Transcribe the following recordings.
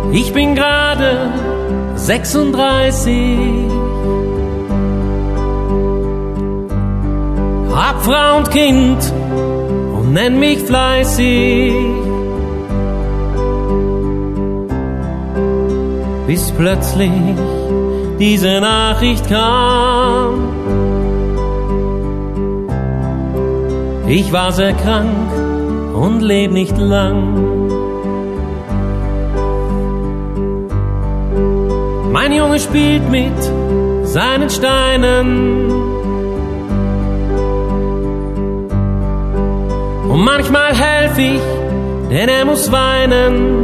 Ich bin gerade 36, hab Frau und Kind und nenn mich fleißig, bis plötzlich diese Nachricht kam. Ich war sehr krank und leb nicht lang. Mein Junge spielt mit seinen Steinen und manchmal helf ich, denn er muss weinen.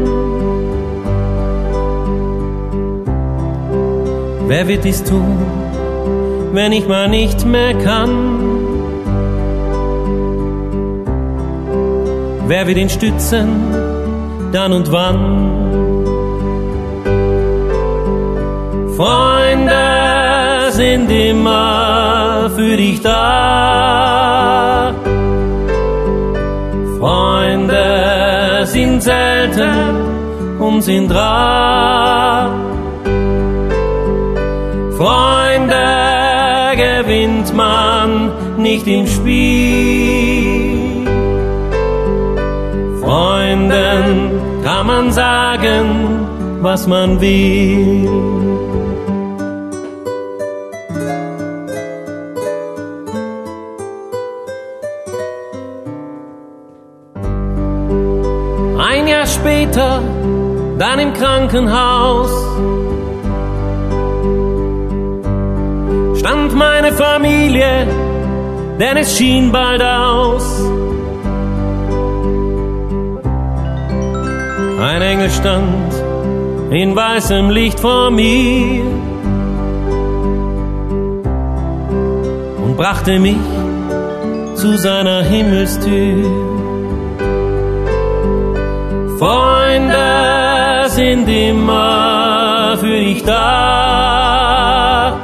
Wer wird dies tun, wenn ich mal nicht mehr kann? Wer wird ihn stützen, dann und wann? Freunde sind immer für dich da. Freunde sind selten und sind rar. Freunde gewinnt man nicht im Spiel. Freunden kann man sagen, was man will. Ein Jahr später, dann im Krankenhaus, stand meine Familie, denn es schien bald aus. Ein Engel stand in weißem Licht vor mir und brachte mich zu seiner Himmelstür. Freunde sind immer für dich da.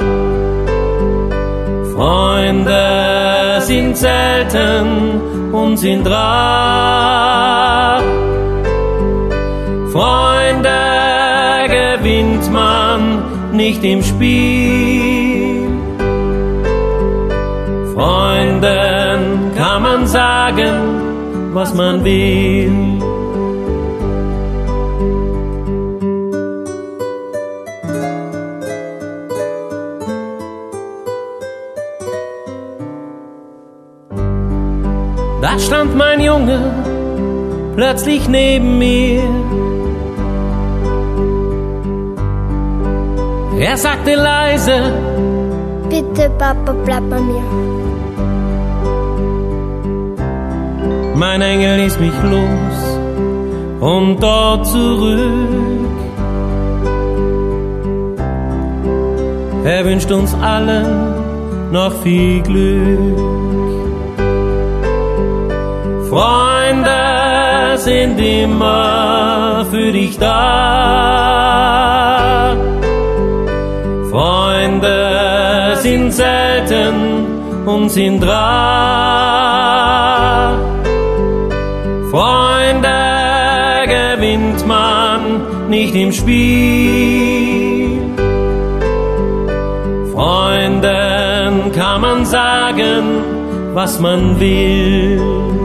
Freunde sind selten und sind rar. Freunde gewinnt man nicht im Spiel. Freunden kann man sagen, was man will. Da stand mein Junge plötzlich neben mir. Er sagte leise: Bitte, Papa, bleib bei mir. Mein Engel ließ mich los und dort zurück. Er wünscht uns allen noch viel Glück. Freunde sind immer für dich da. Freunde sind selten und sind rar. Freunde gewinnt man nicht im Spiel. Freunden kann man sagen, was man will.